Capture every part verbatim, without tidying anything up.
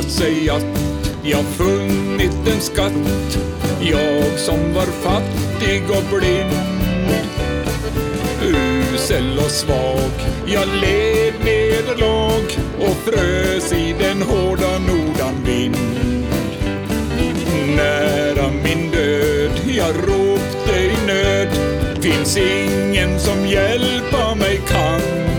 visat sig att jag funnit en skatt. Jag som var fattig och blind, usel och svag, jag led nederlag och frös i den hårda nordanvind. Nära min död, jag ropte i nöd, finns ingen som hjälpa mig kan.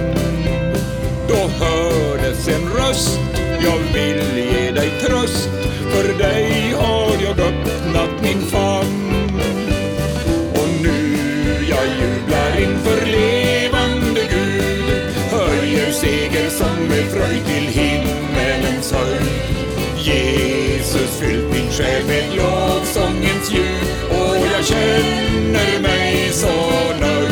Då hördes en röst, jag vill ge dig tröst, för dig har jag öppnat min famn. Och nu jag jublar inför levande Gud, höjer segersång med fröjd till himmelens höjd. Jesus fyllt min själ med lovsångens ljud, och jag känner mig så nöjd.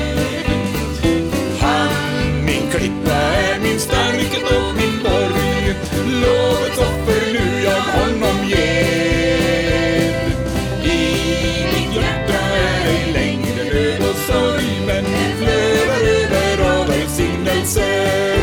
Han, min klippa, är min starkhet och min borg, lovets offer nu jag honom ger. I mitt hjärta är ej längre nöd och sorg, men flödar över av välsignelser.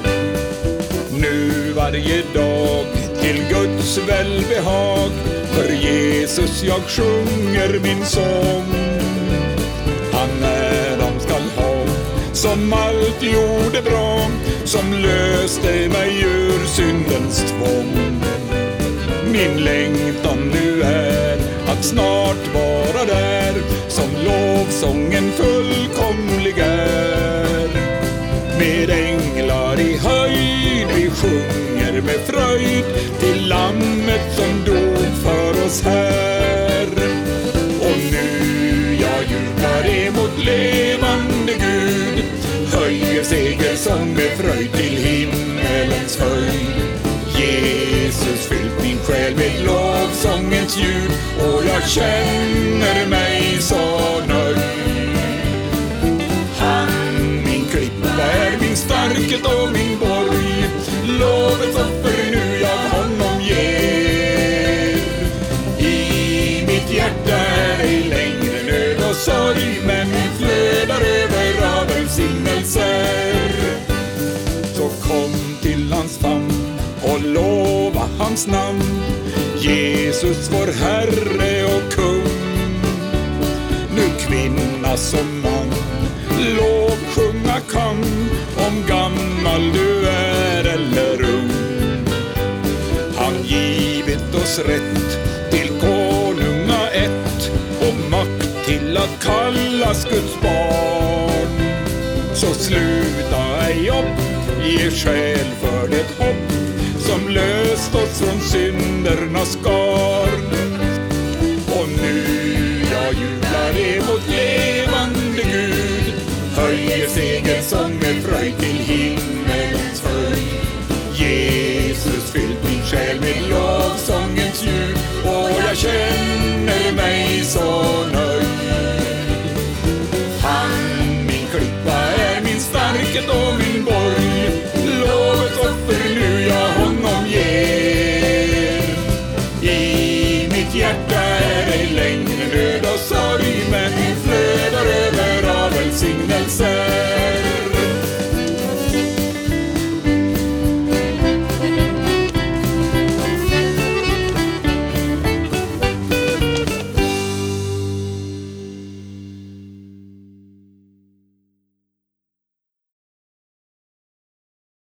Nu varje dag till Guds välbehag, för Jesus jag sjunger min sång. Han är de skall ha, som allt gjorde bra, som löste mig ur syndens tvång. Min längtan nu är att snart vara där, som lovsången fullkomlig är. Med änglar i höjd vi sjunger med fröjd till lammet som dog för oss här. Och nu jag jublar emot levande Gud, höjer segersång med fröjd till himmelens höjd. Jesus fyllt min själ med lovsångens ljud, och jag känner mig så nöjd. Han, min klippa, är min starkhet och min borg, lovets offer nu jag honom ger. I mitt hjärta är ej längre nöd och sorg, men flödar över av välsignelser. Så kom till hans famn och lova hans namn, Jesus vår Herre och kung. Nu kvinna som man lovsjunga kan, om gammal du är eller ung. Han givit oss rätt till konungaätt och makt till att kallas Guds barn. Så sluta ej upp, ge själ för det hopp som löst oss från syndernas garn. Och nu jag jublar emot levande Gud, höjer segersång med fröjd till himmelens höjd. Jesus fyllt min själ med lovsångens ljud, och jag känner mig så nöjd. Han, min klippa, är min starkhet och min borg,